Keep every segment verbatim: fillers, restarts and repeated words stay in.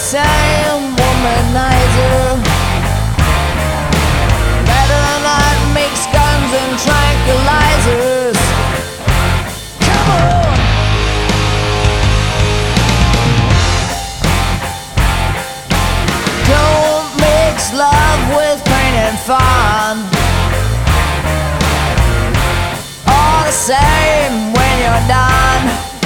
same womanizer. Better not makes guns and tranquilizers. Come on. Don't mix love with pain and fun. All the same when you're done.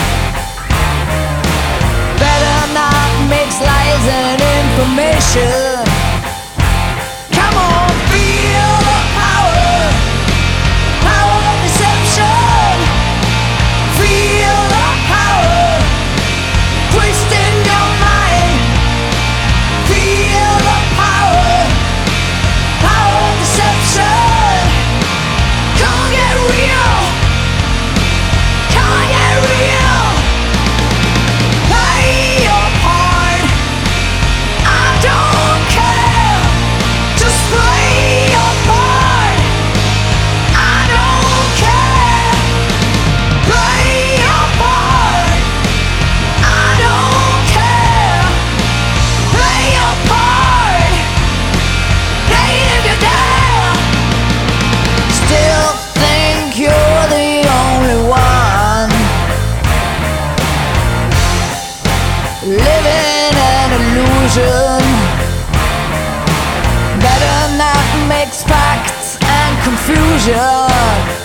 Better not mix lies and information. Come on, feel the power, power of deception. Feel the power, twisting your mind. Feel the power, power of deception. Come on, get real. Come on, get real. Play your part. I don't care. Just play your part. I don't care. Play your part. I don't care. Play your part. Play it if you dare. Still think you're the only one. Living an illusion. Better not mix facts and confusion.